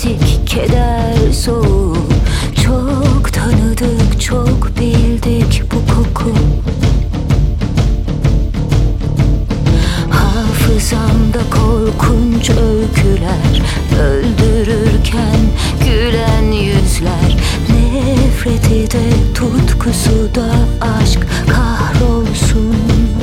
çektik keder soğuğu. Çok tanıdık, çok bildik bu koku. Hafızamda korkunç öyküler, öldürürken gülen yüzler. Nefreti de tutkusu da aşk kahrolsun.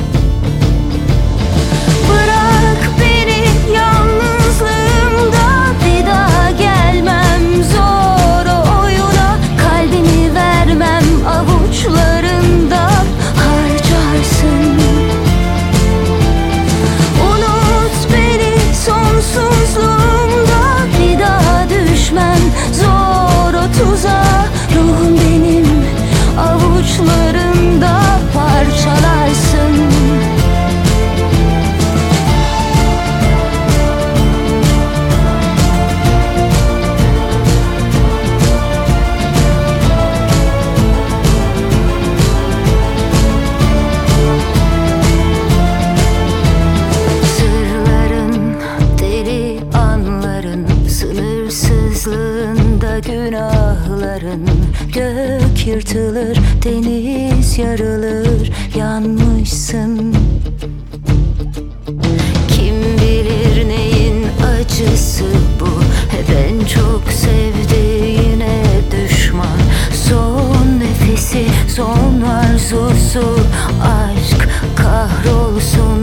Bırak beni yalnızlığımda, bir daha gelmem zor o oyuna. Kalbimi vermem avuçlarında, harcarsın. Unut beni sonsuzluğumda, bir daha düşmem zor o tuzağa. Ruhum benim avuçlarında, parçalarsın. Sınırsızlığında günahların, gök yırtılır, deniz yarılır, yanmışsın. Kim bilir neyin acısı bu, hep en çok sevdiğine düşman. Son nefesi, son arzusu, aşk kahrolsun.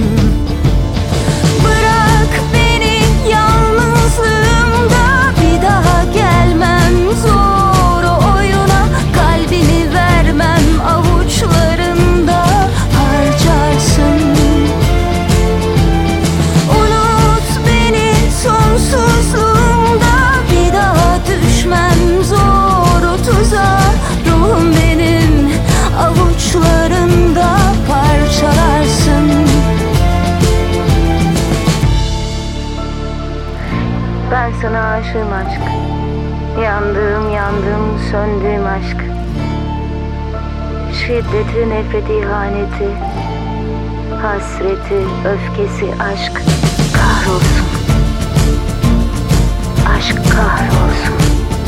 Bırak beni yalnızlığımda, bir daha gelmem zor o oyuna. Kalbimi vermem avuçlarında, harcarsın. Unut beni sonsuzluğumda, bir daha düşmem zor o tuzağa. Ruhum benim avuçlarında, parçalarsın. Ben sana aşığım aşk, yandığım yandım söndüğüm aşk. Şiddeti, nefreti, ihaneti, hasreti, öfkesi, aşk kahrolsun. Aşk kahrolsun.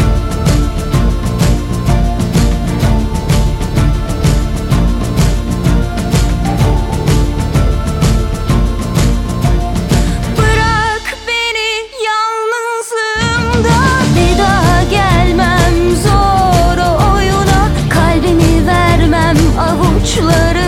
Bırak beni yalnızlığımda, bir daha gelmem zor o oyuna. Kalbimi vermem avuçları